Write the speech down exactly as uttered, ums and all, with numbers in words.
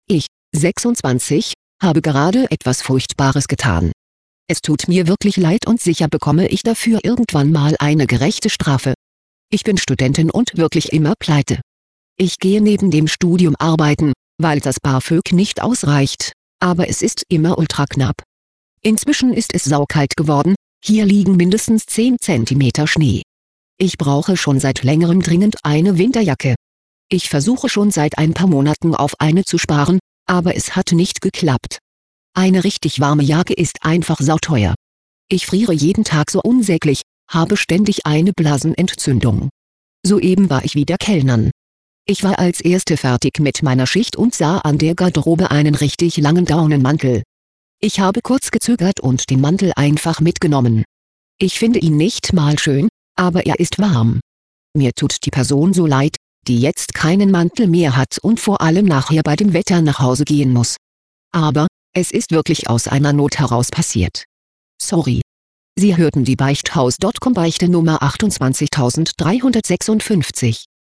Ich, sechsundzwanzig, habe gerade etwas Furchtbares getan. Es tut mir wirklich leid und sicher bekomme ich dafür irgendwann mal eine gerechte Strafe. Ich bin Studentin und wirklich immer pleite. Ich gehe neben dem Studium arbeiten, weil das BAföG nicht ausreicht, aber es ist immer ultra knapp. Inzwischen ist es saukalt geworden, hier liegen mindestens zehn Zentimeter Schnee. Ich brauche schon seit längerem dringend eine Winterjacke. Ich versuche schon seit ein paar Monaten auf eine zu sparen, aber es hat nicht geklappt. Eine richtig warme Jacke ist einfach sauteuer. Ich friere jeden Tag so unsäglich, habe ständig eine Blasenentzündung. Soeben war ich wieder kellnern. Ich war als Erste fertig mit meiner Schicht und sah an der Garderobe einen richtig langen Daunenmantel. Ich habe kurz gezögert und den Mantel einfach mitgenommen. Ich finde ihn nicht mal schön, aber er ist warm. Mir tut die Person so leid, die jetzt keinen Mantel mehr hat und vor allem nachher bei dem Wetter nach Hause gehen muss. Aber, es ist wirklich aus einer Not heraus passiert. Sorry. Sie hörten die Beichthaus Punkt com Beichte Nummer achtundzwanzigtausenddreihundertsechsundfünfzig.